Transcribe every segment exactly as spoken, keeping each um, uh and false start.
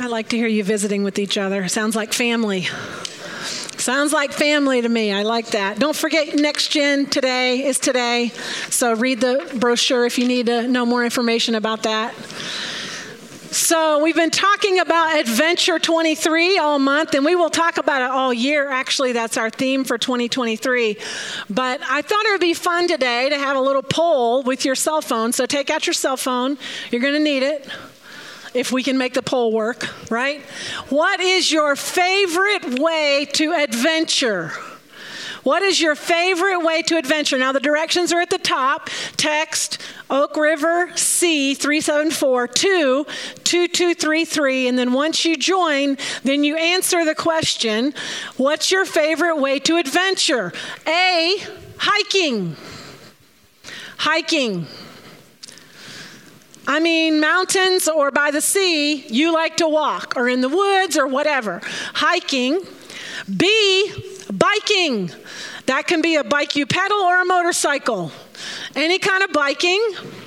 I like to hear you visiting with each other. Sounds like family. Sounds like family to me. I like that. Don't forget, Next Gen today is today. So read the brochure if you need to know more information about that. So we've been talking about Adventure twenty-three all month, and we will talk about it all year. Actually, that's our theme for twenty twenty-three. But I thought it would be fun today to have a little poll with your cell phone. So take out your cell phone. You're going to need it if we can make the poll work, right? What is your favorite way to adventure? What is your favorite way to adventure? Now, the directions are at the top. Text Oak River C three seven four two two two three three. And then once you join, then you answer the question, what's your favorite way to adventure? A, hiking. Hiking. I mean, mountains or by the sea, you like to walk, or in the woods or whatever. Hiking. B, biking. That can be a bike you pedal or a motorcycle. Any kind of biking.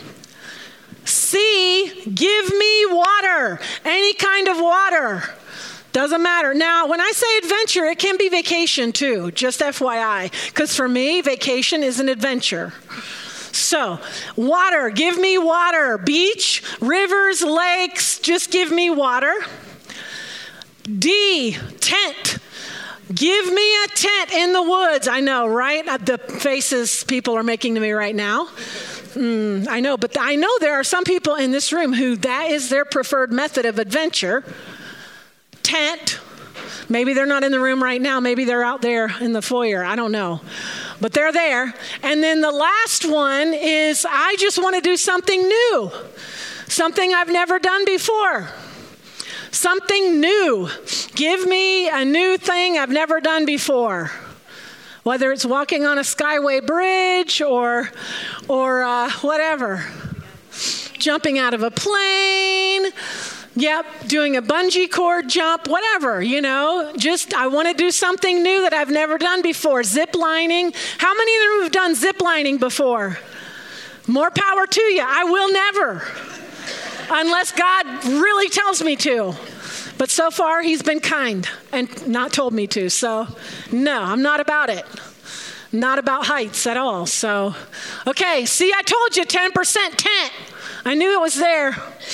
C, give me water. Any kind of water. Doesn't matter. Now, when I say adventure, it can be vacation too, just F Y I. Because for me, vacation is an adventure. So, water, give me water. Beach, rivers, lakes, just give me water. D, tent. Give me a tent in the woods. I know, right? The faces people are making to me right now. Mm, I know, but I know there are some people in this room who that is their preferred method of adventure. Tent. Maybe they're not in the room right now. Maybe they're out there in the foyer. I don't know. But they're there. And then the last one is, I just want to do something new. Something I've never done before. Something new. Give me a new thing I've never done before. Whether it's walking on a skyway bridge or, or uh, whatever. Jumping out of a plane. Yep, doing a bungee cord jump, whatever, you know. Just, I want to do something new that I've never done before. Zip lining. How many of you have done zip lining before? More power to you. I will never. Unless God really tells me to. But so far, he's been kind and not told me to. So, no, I'm not about it. Not about heights at all. So, okay, see, I told you ten percent tent. I knew it was there.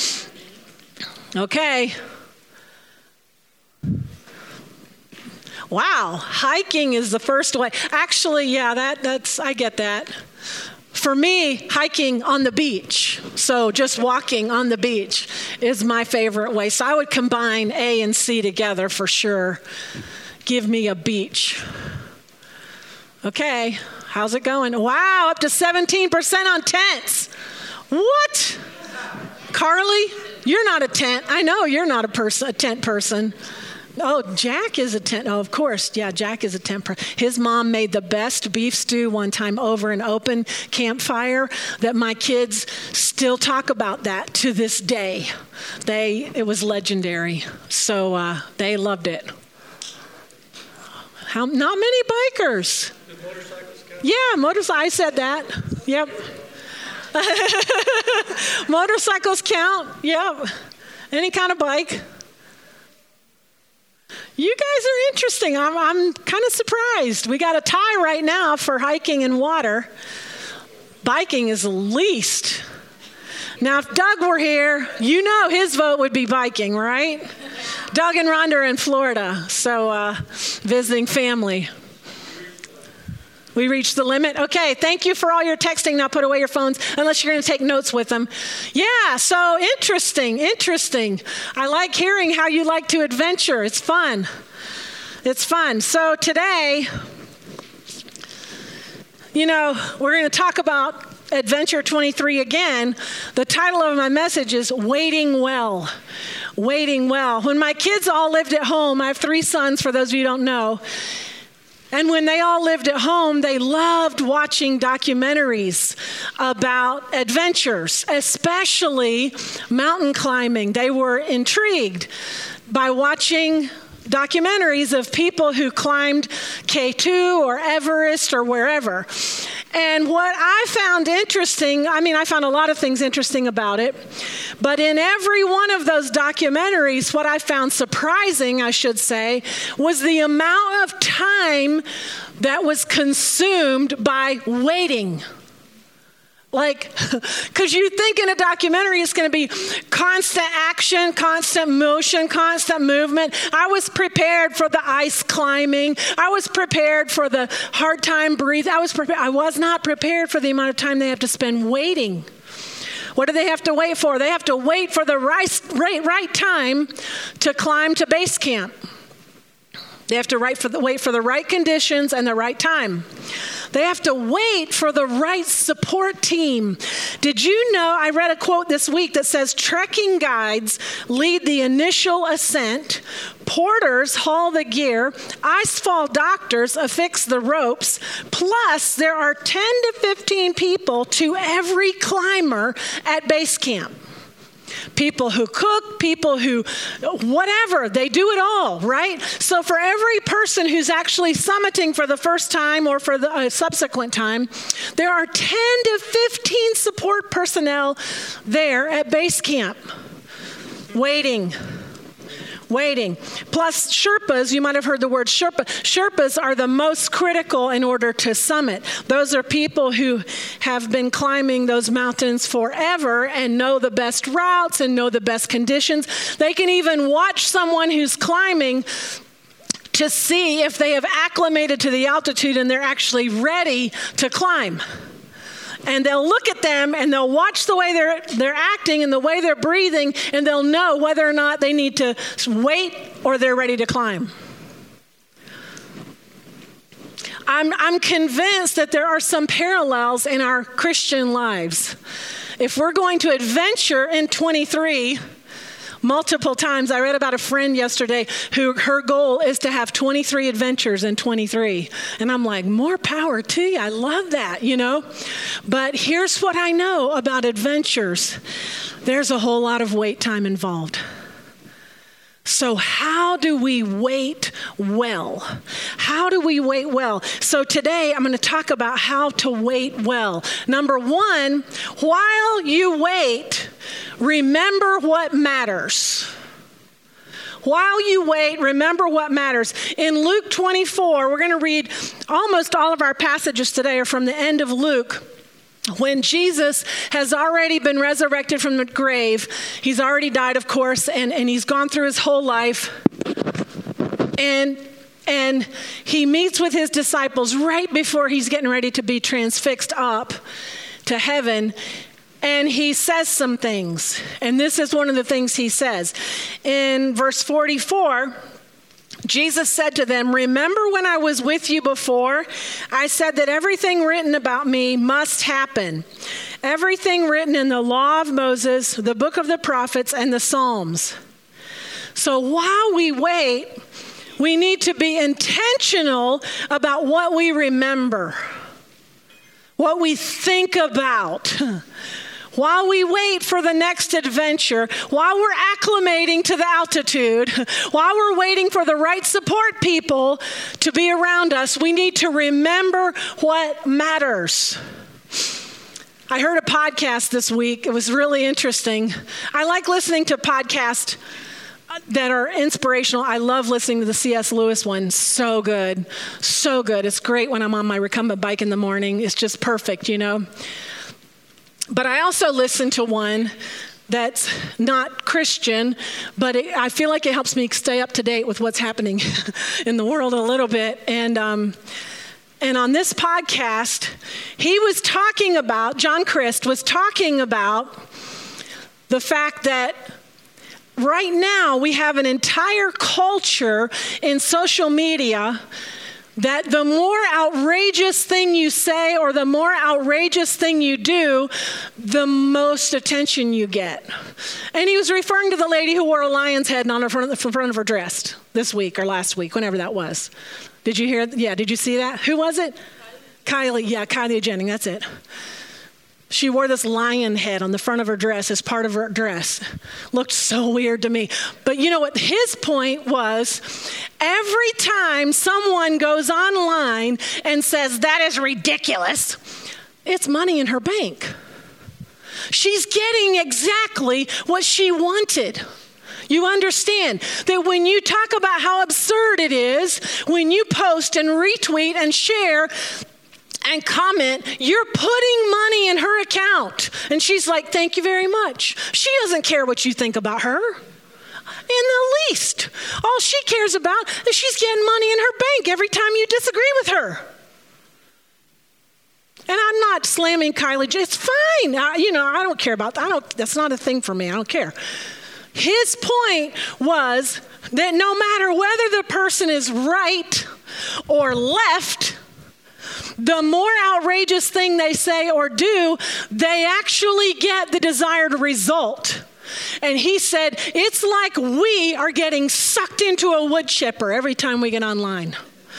Okay. Wow, hiking is the first way. Actually, yeah, that that's I get that. For me, hiking on the beach, so just walking on the beach is my favorite way. So I would combine A and C together for sure. Give me a beach. Okay, how's it going? Wow, up to seventeen percent on tents. What? Carly, you're not a tent. I know you're not a person, a tent person. Oh, Jack is a tent. Oh, of course. Yeah, Jack is a tent person. His mom made the best beef stew one time over an open campfire that my kids still talk about that to this day. They, it was legendary. So uh, they loved it. How, not many bikers. Do motorcycles count? Yeah, motorcycles. I said that. Yep. Motorcycles count. Yep. Any kind of bike. You guys are interesting. I'm, I'm kind of surprised. We got a tie right now for hiking and water. Biking is the least. Now, if Doug were here, you know his vote would be biking, right? Doug and Rhonda are in Florida, so uh, visiting family. We reached the limit? Okay, thank you for all your texting. Now put away your phones, unless you're going to take notes with them. Yeah, so interesting, interesting. I like hearing how you like to adventure. It's fun. It's fun. So today, you know, we're going to talk about Adventure twenty-three again. The title of my message is Waiting Well. Waiting Well. When my kids all lived at home, I have three sons, for those of you who don't know, and when they all lived at home, they loved watching documentaries about adventures, especially mountain climbing. They were intrigued by watching documentaries of people who climbed K two or Everest or wherever. And what I found interesting, I mean, I found a lot of things interesting about it, but in every one of those documentaries, what I found surprising, I should say, was the amount of time that was consumed by waiting. Like, because you think in a documentary it's going to be constant action, constant motion, constant movement. I was prepared for the ice climbing. I was prepared for the hard time breathing. I was prepared. I was not prepared for the amount of time they have to spend waiting. What do they have to wait for? They have to wait for the right, right, right time to climb to base camp. They have to wait for, the, wait for the right conditions and the right time. They have to wait for the right support team. Did you know, I read a quote this week that says, trekking guides lead the initial ascent, porters haul the gear, icefall doctors affix the ropes, plus there are ten to fifteen people to every climber at base camp. People who cook, people who, whatever, they do it all, right? So for every person who's actually summiting for the first time or for the uh, subsequent time, there are ten to fifteen support personnel there at base camp, waiting. Waiting. Plus Sherpas, you might have heard the word Sherpa. Sherpas are the most critical in order to summit. Those are people who have been climbing those mountains forever and know the best routes and know the best conditions. They can even watch someone who's climbing to see if they have acclimated to the altitude and they're actually ready to climb. And they'll look at them and they'll watch the way they're they're acting and the way they're breathing, and they'll know whether or not they need to wait or they're ready to climb. I'm I'm convinced that there are some parallels in our Christian lives. If we're going to adventure in twenty-three, multiple times. I read about a friend yesterday who her goal is to have twenty-three adventures in twenty-three. And I'm like, more power to you. I love that, you know. But here's what I know about adventures. There's a whole lot of wait time involved. So how do we wait well? How do we wait well? So today I'm going to talk about how to wait well. Number one, while you wait, remember what matters. While you wait, remember what matters. In Luke twenty-four, we're going to read almost all of our passages today are from the end of Luke. When Jesus has already been resurrected from the grave, he's already died, of course, and, and he's gone through his whole life. And, and he meets with his disciples right before he's getting ready to be transfixed up to heaven. And he says some things. And this is one of the things he says. In verse forty-four, Jesus said to them, "Remember when I was with you before? I said that everything written about me must happen. Everything written in the law of Moses, the book of the prophets, and the Psalms." So while we wait, we need to be intentional about what we remember, what we think about. While we wait for the next adventure, while we're acclimating to the altitude, while we're waiting for the right support people to be around us, we need to remember what matters. I heard a podcast this week. It was really interesting. I like listening to podcasts that are inspirational. I love listening to the C S Lewis one. So good. So good. It's great when I'm on my recumbent bike in the morning. It's just perfect, you know. But I also listen to one that's not Christian, but it, I feel like it helps me stay up to date with what's happening in the world a little bit. And um, and on this podcast, he was talking about, John Crist was talking about the fact that right now we have an entire culture in social media that the more outrageous thing you say or the more outrageous thing you do, the most attention you get. And he was referring to the lady who wore a lion's head on the front of, the front of her dress this week or last week, whenever that was. Did you hear? Yeah, did you see that? Who was it? Kylie. Kylie, yeah, Kylie Jennings, that's it. She wore this lion head on the front of her dress as part of her dress. Looked so weird to me. But you know what his point was? Every time someone goes online and says, "That is ridiculous," It's money in her bank. She's getting exactly what she wanted. You understand that when you talk about how absurd it is, when you post and retweet and share and comment, you're putting money in her account. And she's like, thank you very much. She doesn't care what you think about her in the least. All she cares about is she's getting money in her bank every time you disagree with her. And I'm not slamming Kylie. It's fine. I, you know, I don't care about that. I don't, that's not a thing for me. I don't care. His point was that no matter whether the person is right or left, the more outrageous thing they say or do, they actually get the desired result. And he said, it's like we are getting sucked into a wood chipper every time we get online.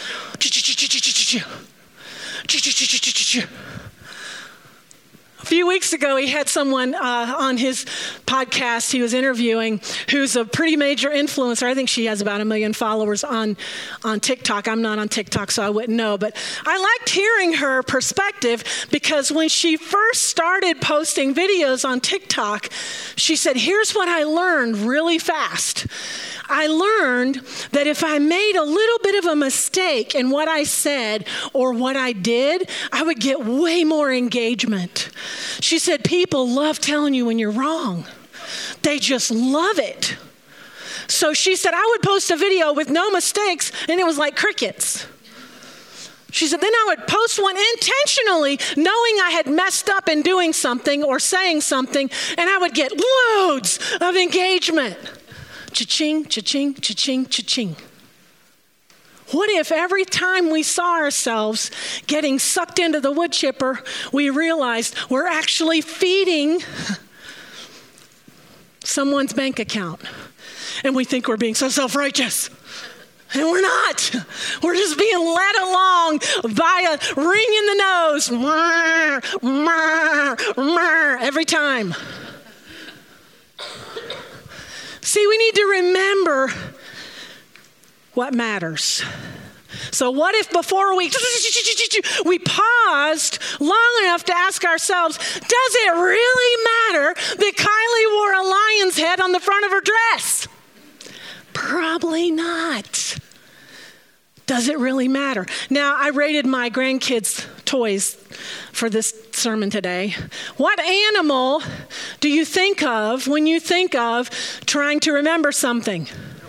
A few weeks ago, he had someone uh, on his podcast he was interviewing who's a pretty major influencer. I think she has about a million followers on, on TikTok. I'm not on TikTok, so I wouldn't know. But I liked hearing her perspective because when she first started posting videos on TikTok, she said, here's what I learned really fast. I learned that if I made a little bit of a mistake in what I said or what I did, I would get way more engagement. She said, people love telling you when you're wrong. They just love it. So she said, I would post a video with no mistakes, and it was like crickets. She said, then I would post one intentionally, knowing I had messed up in doing something or saying something, and I would get loads of engagement. Cha-ching, cha-ching, cha-ching, cha-ching. What if every time we saw ourselves getting sucked into the wood chipper, we realized we're actually feeding someone's bank account, and we think we're being so self-righteous. And we're not. We're just being led along by a ring in the nose. Murr, murr, murr, every time. See, we need to remember what matters. So what if before we, we paused long enough to ask ourselves, does it really matter that Kylie wore a lion's head on the front of her dress? Probably not. Does it really matter? Now, I rated my grandkids' toys for this sermon today. What animal do you think of when you think of trying to remember something?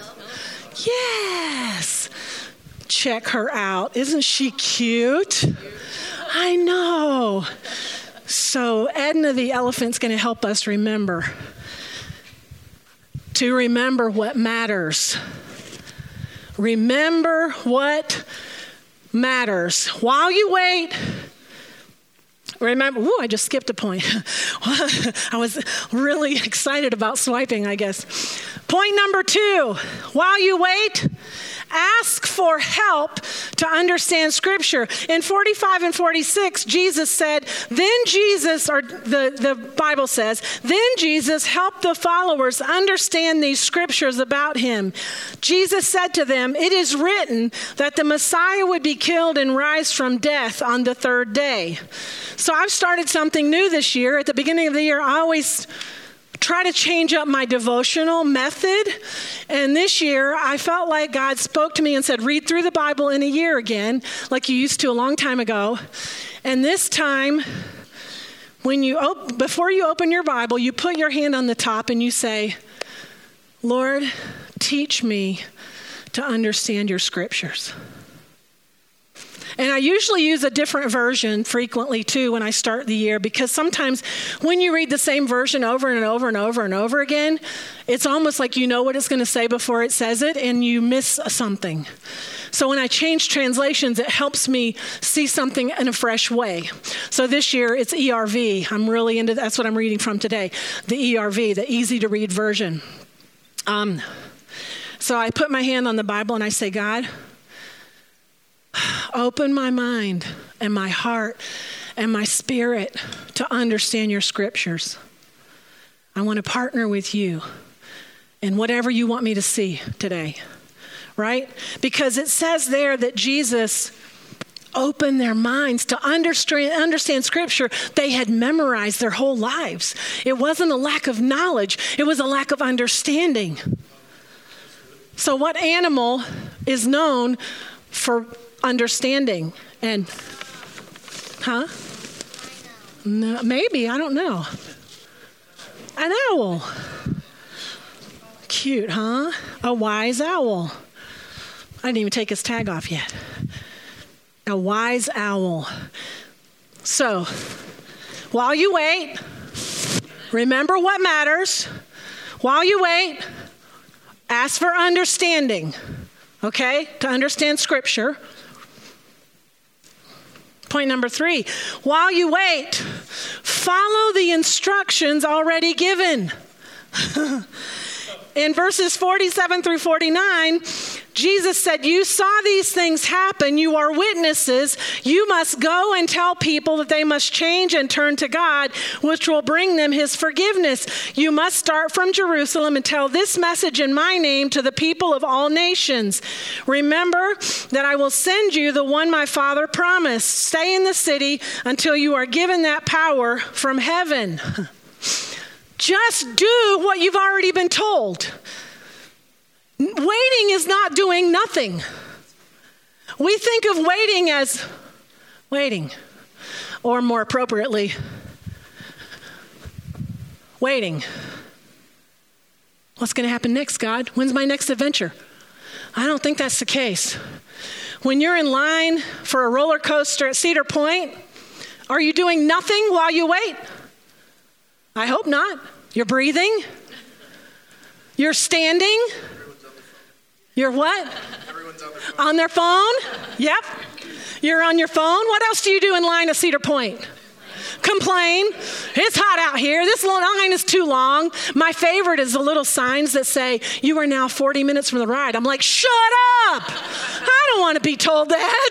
Yes. Check her out. Isn't she cute? I know. So Edna the elephant's going to help us remember. To remember what matters. Remember what matters. While you wait, remember, ooh, I just skipped a point. I was really excited about swiping, I guess. Point number two, while you wait, ask for help to understand Scripture. In forty-five and forty-six, Jesus said, then Jesus, or the, the Bible says, then Jesus helped the followers understand these Scriptures about him. Jesus said to them, it is written that the Messiah would be killed and rise from death on the third day. So I've started something new this year. At the beginning of the year, I always try to change up my devotional method. And this year, I felt like God spoke to me and said, read through the Bible in a year again, like you used to a long time ago. And this time, when you op- before you open your Bible, you put your hand on the top and you say, Lord, teach me to understand your Scriptures. And I usually use a different version frequently too when I start the year, because sometimes when you read the same version over and over and over and over again, it's almost like you know what it's going to say before it says it and you miss something. So when I change translations, it helps me see something in a fresh way. So this year it's E R V. I'm really into, that's what I'm reading from today, the E R V, the easy to read version. Um, so I put my hand on the Bible and I say, God, open my mind and my heart and my spirit to understand your Scriptures. I want to partner with you in whatever you want me to see today, right? Because it says there that Jesus opened their minds to understand, understand Scripture they had memorized their whole lives. It wasn't a lack of knowledge. It was a lack of understanding. So what animal is known for understanding? And, huh? No, maybe, I don't know. An owl. Cute, huh? A wise owl. I didn't even take his tag off yet. A wise owl. So, while you wait, remember what matters. While you wait, ask for understanding, okay? To understand Scripture. Point number three, while you wait, follow the instructions already given. In verses forty-seven through forty-nine, Jesus said, you saw these things happen. You are witnesses. You must go and tell people that they must change and turn to God, which will bring them his forgiveness. You must start from Jerusalem and tell this message in my name to the people of all nations. Remember that I will send you the one my Father promised. Stay in the city until you are given that power from heaven. Just do what you've already been told. Waiting is not doing nothing. We think of waiting as waiting, or more appropriately, waiting. What's going to happen next, God? When's my next adventure? I don't think that's the case. When you're in line for a roller coaster at Cedar Point, are you doing nothing while you wait? I hope not. You're breathing. You're standing. You're what? Everyone's on their phone. On their phone? Yep. You're on your phone. What else do you do in line at Cedar Point? Complain. It's hot out here. This line is too long. My favorite is the little signs that say, you are now forty minutes from the ride. I'm like, shut up. I don't want to be told that.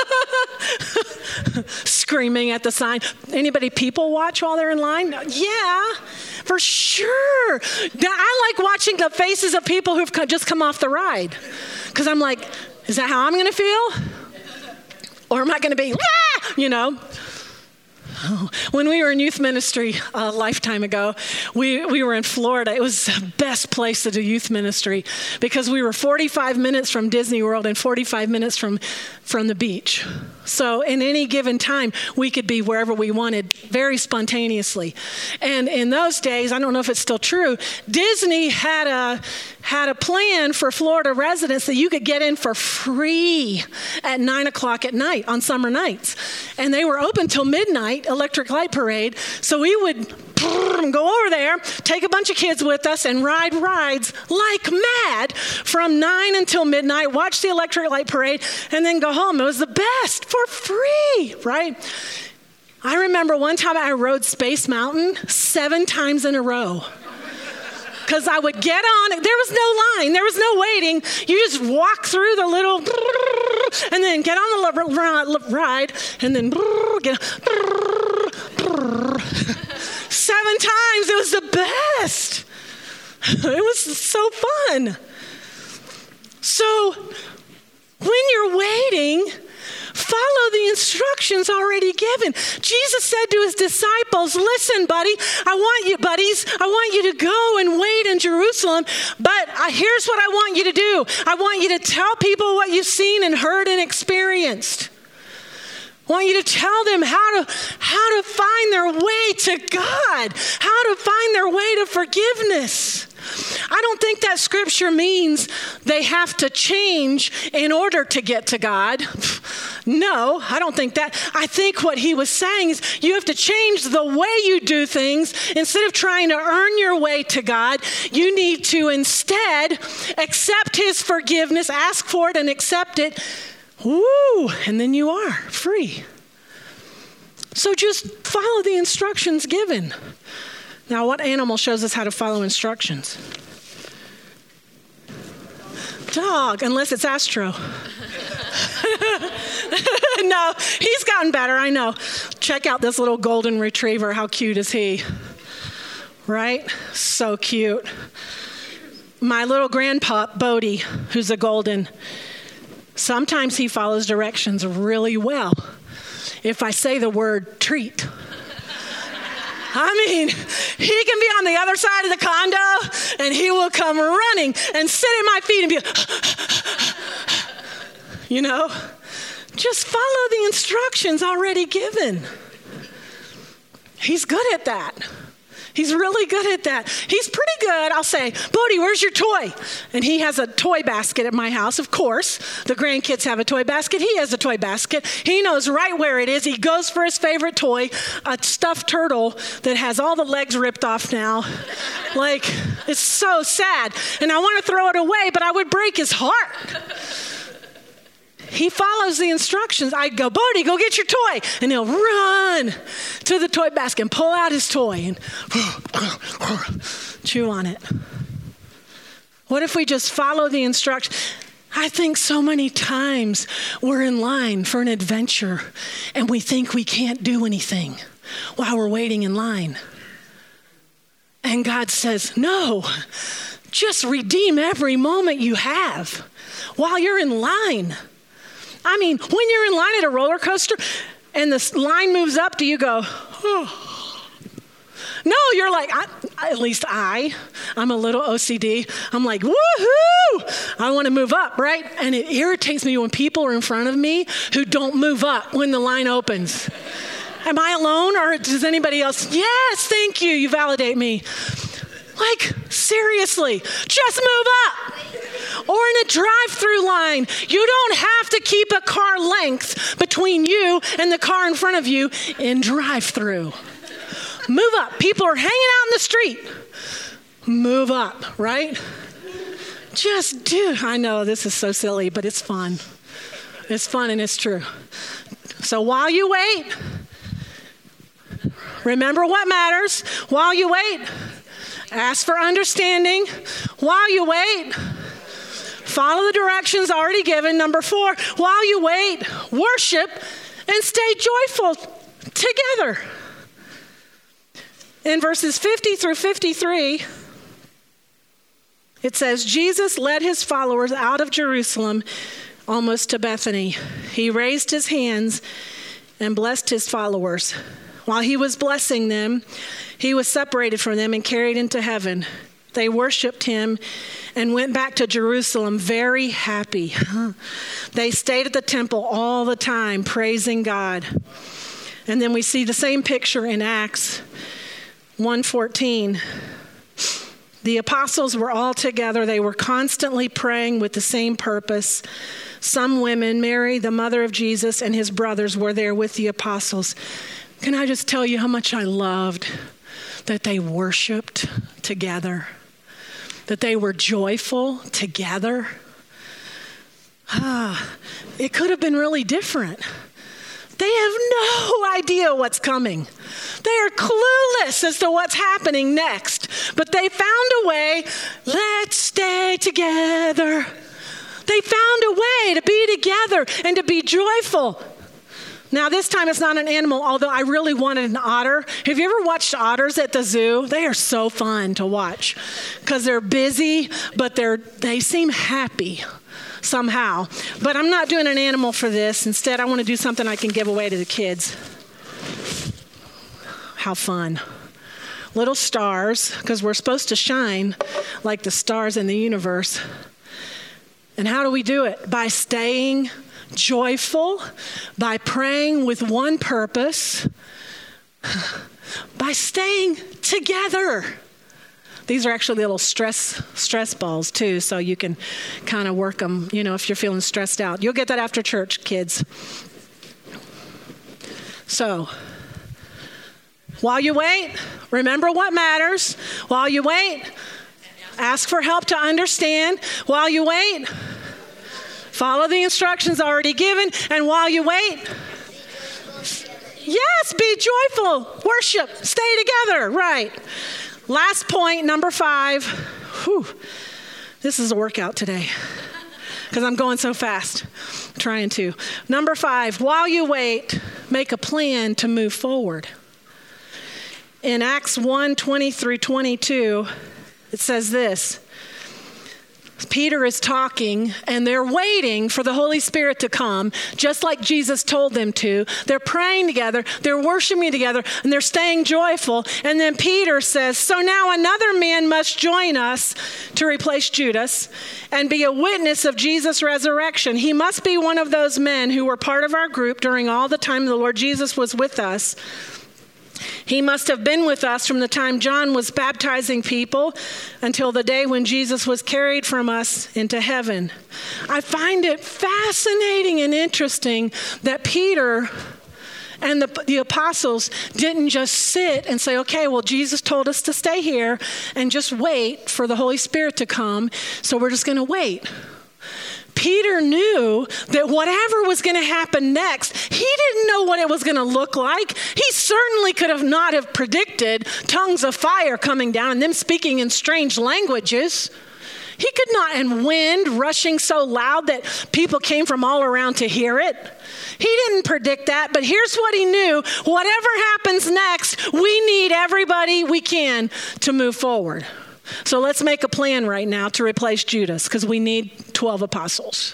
Screaming at the sign. Anybody people watch while they're in line? Yeah, for sure. I like watching the faces of people who've just come off the ride. Because I'm like, is that how I'm going to feel? Or am I going to be, ah! You know? When we were in youth ministry a lifetime ago, we, we were in Florida. It was the best place to do youth ministry because we were forty-five minutes from Disney World and forty-five minutes from, from the beach. So in any given time, we could be wherever we wanted very spontaneously. And in those days, I don't know if it's still true, Disney had a, had a plan for Florida residents that you could get in for free at nine o'clock at night on summer nights. And they were open till midnight, Electric Light Parade. So we would go over there, take a bunch of kids with us, and ride rides like mad from nine until midnight, watch the Electric Light Parade, and then go home. It was the best for free, right? I remember one time I rode Space Mountain seven times in a row. Because I would get on it. There was no line. There was no waiting. You just walk through the little, and then get on the ride, and then get. Seven times. It was the best. It was so fun. So when you're waiting, follow the instructions already given. Jesus said to his disciples, listen, buddy, I want you, buddies, I want you to go and wait in Jerusalem, but I, here's what I want you to do. I want you to tell people what you've seen and heard and experienced. I want you to tell them how to, how to find their way to God, how to find their way to forgiveness. I don't think that scripture means they have to change in order to get to God. No, I don't think that. I think what he was saying is you have to change the way you do things. Instead of trying to earn your way to God, you need to instead accept his forgiveness, ask for it and accept it. Woo, and then you are free. So just follow the instructions given. Now, what animal shows us how to follow instructions? Dog, unless it's Astro. No, he's gotten better, I know. Check out this little golden retriever. How cute is he? Right? So cute. My little grandpup, Bodie, who's a golden, Sometimes he follows directions really well. If I say the word treat, I mean, he can be on the other side of the condo and he will come running and sit at my feet and be, you know, just follow the instructions already given. He's good at that. He's really good at that. He's pretty good. I'll say, Bodie, where's your toy? And he has a toy basket at my house, of course. The grandkids have a toy basket. He has a toy basket. He knows right where it is. He goes for his favorite toy, a stuffed turtle that has all the legs ripped off now. Like, it's so sad. And I want to throw it away, but I would break his heart. He follows the instructions. I'd go, Bodie, go get your toy. And he'll run to the toy basket and pull out his toy and chew on it. What if we just follow the instructions? I think so many times we're in line for an adventure and we think we can't do anything while we're waiting in line. And God says, no, just redeem every moment you have while you're in line. I mean, when you're in line at a roller coaster and the line moves up, do you go, oh? No, you're like, I, at least I, I'm a little O C D. I'm like, woohoo! I want to move up, right? And it irritates me when people are in front of me who don't move up when the line opens. Am I alone or does anybody else? Yes, thank you. You validate me. Like, seriously, just move up. Or in a drive-through line, you don't have to keep a car length between you and the car in front of you in drive-through. Move up. People are hanging out in the street. Move up, right? Just do. I know this is so silly, but it's fun. It's fun and it's true. So while you wait, remember what matters. While you wait, ask for understanding. While you wait, follow the directions already given. Number four, while you wait, worship and stay joyful together. In verses fifty through fifty-three, it says, Jesus led his followers out of Jerusalem almost to Bethany. He raised his hands and blessed his followers. While he was blessing them, he was separated from them and carried into heaven. They worshiped him and went back to Jerusalem very happy. They stayed at the temple all the time, praising God. And then we see the same picture in Acts one fourteen. The apostles were all together. They were constantly praying with the same purpose. Some women, Mary, the mother of Jesus, and his brothers were there with the apostles. Can I just tell you how much I loved that they worshiped together, that they were joyful together? Ah, it could have been really different. They have no idea what's coming. They are clueless as to what's happening next, but they found a way. Let's stay together. They found a way to be together and to be joyful. Now, this time it's not an animal, although I really wanted an otter. Have you ever watched otters at the zoo? They are so fun to watch because they're busy, but they're they seem happy somehow. But I'm not doing an animal for this. Instead, I want to do something I can give away to the kids. How fun. Little stars, because we're supposed to shine like the stars in the universe. And how do we do it? By staying joyful, by praying with one purpose, by staying together. These are actually little stress stress balls too, so you can kind of work them, you know, if you're feeling stressed out. You'll get that after church, kids. So, while you wait, remember what matters. While you wait, ask for help to understand. While you wait, follow the instructions already given. And while you wait, yes, be joyful, worship, stay together, right. Last point, number five. Whew, this is a workout today because I'm going so fast, I'm trying to. Number five, while you wait, make a plan to move forward. In Acts one twenty through twenty-two, it says this. Peter is talking, and they're waiting for the Holy Spirit to come, just like Jesus told them to. They're praying together, they're worshiping together, and they're staying joyful. And then Peter says, so now another man must join us to replace Judas and be a witness of Jesus' resurrection. He must be one of those men who were part of our group during all the time the Lord Jesus was with us. He must have been with us from the time John was baptizing people until the day when Jesus was carried from us into heaven. I find it fascinating and interesting that Peter and the, the apostles didn't just sit and say, okay, well, Jesus told us to stay here and just wait for the Holy Spirit to come, so we're just going to wait. Peter knew that whatever was going to happen next, he didn't know what it was going to look like. He certainly could have not have predicted tongues of fire coming down and them speaking in strange languages. He could not, and wind rushing so loud that people came from all around to hear it. He didn't predict that, but here's what he knew. Whatever happens next, we need everybody we can to move forward. So let's make a plan right now to replace Judas, because we need twelve apostles.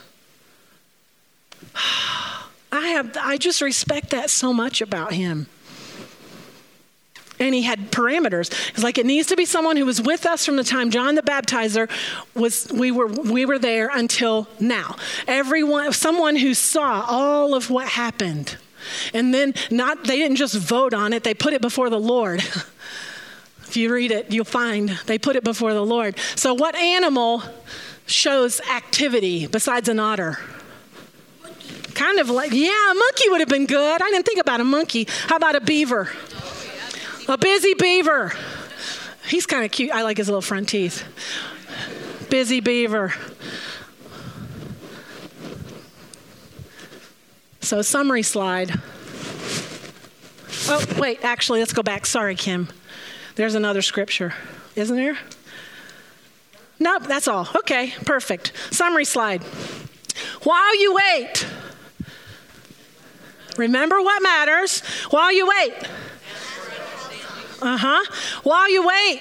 I have, I just respect that so much about him. And he had parameters. It's like it needs to be someone who was with us from the time John the Baptizer was. We were we were there until now. Everyone, someone who saw all of what happened, and then not they didn't just vote on it. They put it before the Lord. If you read it, you'll find they put it before the Lord. So what animal shows activity besides an otter? Monkey. Kind of like, yeah, a monkey would have been good. I didn't think about a monkey. How about a beaver? Oh, yeah. A busy beaver. He's kind of cute. I like his little front teeth. Busy beaver. So summary slide. Oh, wait, actually, let's go back. Sorry, Kim. There's another scripture, isn't there? Nope, that's all. Okay, perfect. Summary slide. While you wait, remember what matters. While you wait. Uh-huh. While you wait.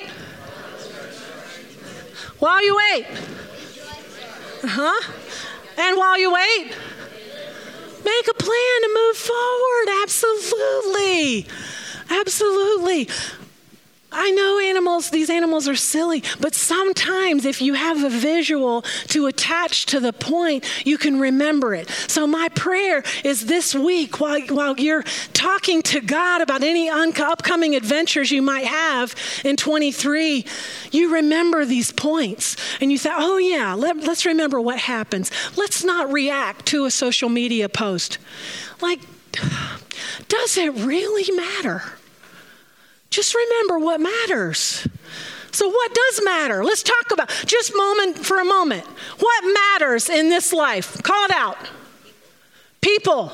While you wait. Uh-huh. And while you wait, make a plan to move forward. Absolutely. Absolutely. I know animals, these animals are silly, but sometimes if you have a visual to attach to the point, you can remember it. So my prayer is this week, while, while you're talking to God about any un- upcoming adventures you might have in twenty-three, you remember these points. And you say, oh yeah, let, let's remember what happens. Let's not react to a social media post. Like, does it really matter? Just remember what matters. So what does matter? Let's talk about, just moment for a moment. What matters in this life? Call it out. People.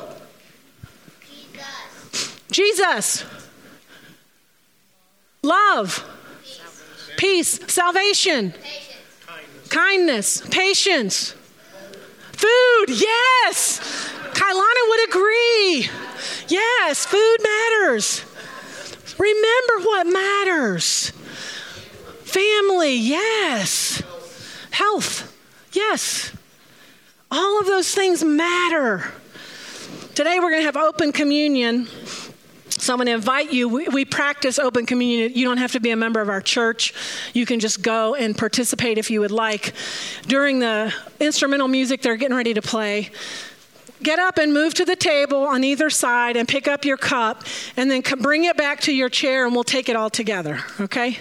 Jesus. Jesus. Love. Peace. Peace. Salvation. Patience. Kindness. Patience. Food. Yes. Kailana would agree. Yes, food matters. Remember what matters. Family, yes. Health, yes. All of those things matter. Today we're going to have open communion. So I'm going to invite you. We, we practice open communion. You don't have to be a member of our church. You can just go and participate if you would like. During the instrumental music they're getting ready to play, get up and move to the table on either side and pick up your cup, and then bring it back to your chair, and we'll take it all together, okay?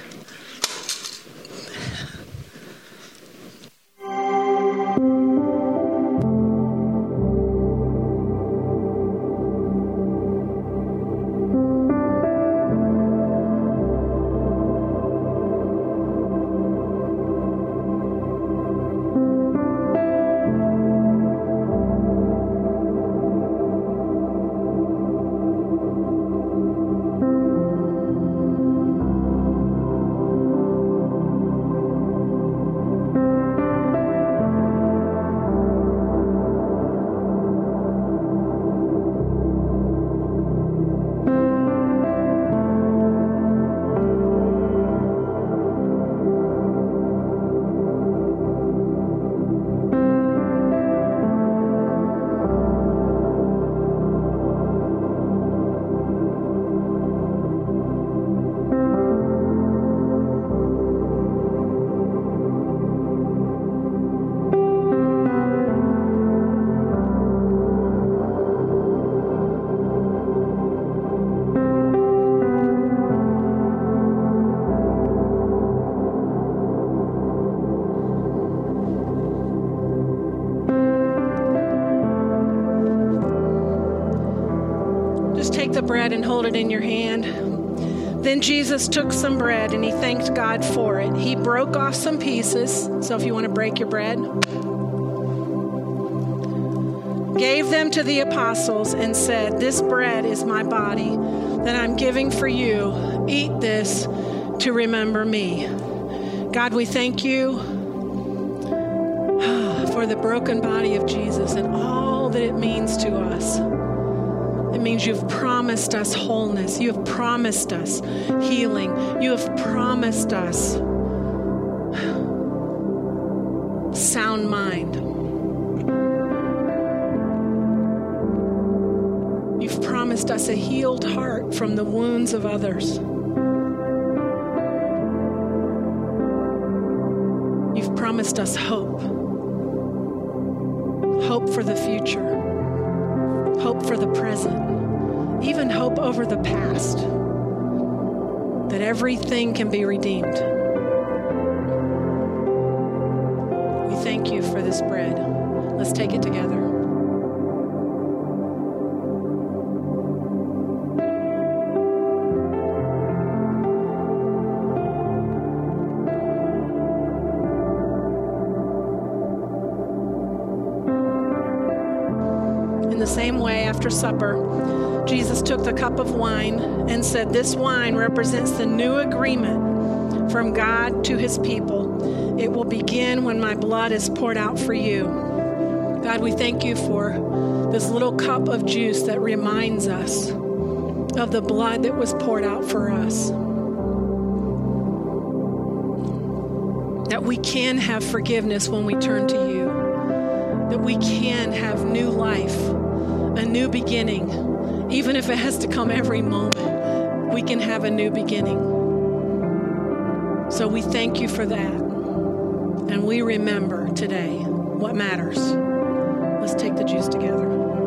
bread and hold it in your hand. Then Jesus took some bread and he thanked God for it. He broke off some pieces. So if you want to break your bread, gave them to the apostles and said, "This bread is my body that I'm giving for you. Eat this to remember me." God, we thank you for the broken body of Jesus and all that it means to us. It means you've promised us wholeness. You have promised us healing. You have promised us sound mind. You've promised us a healed heart from the wounds of others. You've promised us hope. Hope for the future. Hope for the present. Even hope over the past. That everything can be redeemed. We thank you for this bread. Let's take it together. The same way, after supper, Jesus took the cup of wine and said, "This wine represents the new agreement from God to his people. It will begin when my blood is poured out for you." God, we thank you for this little cup of juice that reminds us of the blood that was poured out for us. That we can have forgiveness when we turn to you. That we can have new life. A new beginning. Even if it has to come every moment, we can have a new beginning. So we thank you for that. And we remember today what matters. Let's take the juice together.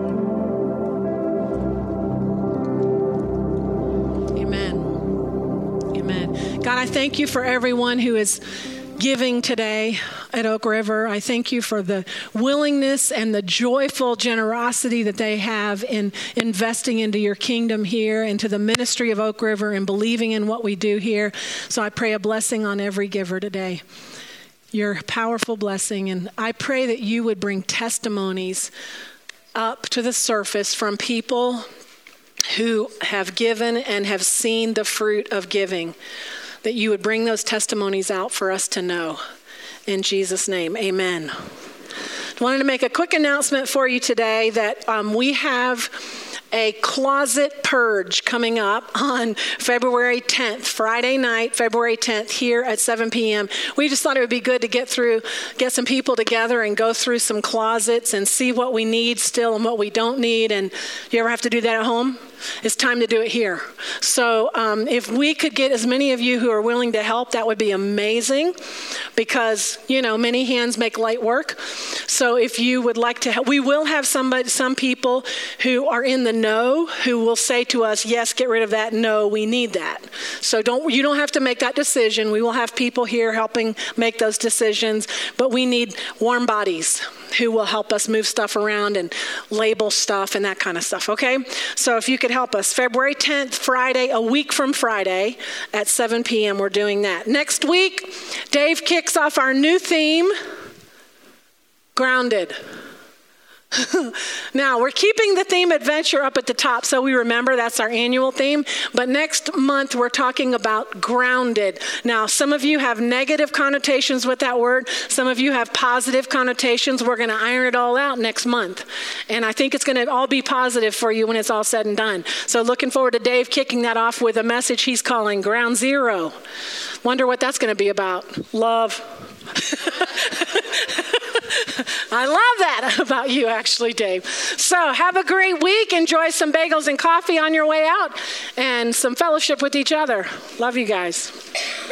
Amen. Amen. God, I thank you for everyone who is giving today at Oak River. I thank you for the willingness and the joyful generosity that they have in investing into your kingdom here, into the ministry of Oak River, and believing in what we do here. So I pray a blessing on every giver today. Your powerful blessing. And I pray that you would bring testimonies up to the surface from people who have given and have seen the fruit of giving. That you would bring those testimonies out for us to know. In Jesus' name, amen. I wanted to make a quick announcement for you today that um, we have a closet purge coming up on February tenth, Friday night, February tenth, here at seven p.m. We just thought it would be good to get through, get some people together and go through some closets and see what we need still and what we don't need. And you ever have to do that at home? It's time to do it here. So um, if we could get as many of you who are willing to help, that would be amazing, because, you know, many hands make light work. So if you would like to help, we will have somebody, some people who are in the know who will say to us, yes, get rid of that. No, we need that. So don't, you don't have to make that decision. We will have people here helping make those decisions, but we need warm bodies who will help us move stuff around and label stuff and that kind of stuff, okay? So if you could help us, February tenth, Friday, a week from Friday at seven p.m., we're doing that. Next week, Dave kicks off our new theme, Grounded. Now, we're keeping the theme adventure up at the top, so we remember that's our annual theme. But next month, we're talking about grounded. Now, some of you have negative connotations with that word. Some of you have positive connotations. We're going to iron it all out next month. And I think it's going to all be positive for you when it's all said and done. So looking forward to Dave kicking that off with a message he's calling Ground Zero. Wonder what that's going to be about. Love. I love that about you, actually, Dave. So have a great week. Enjoy some bagels and coffee on your way out and some fellowship with each other. Love you guys.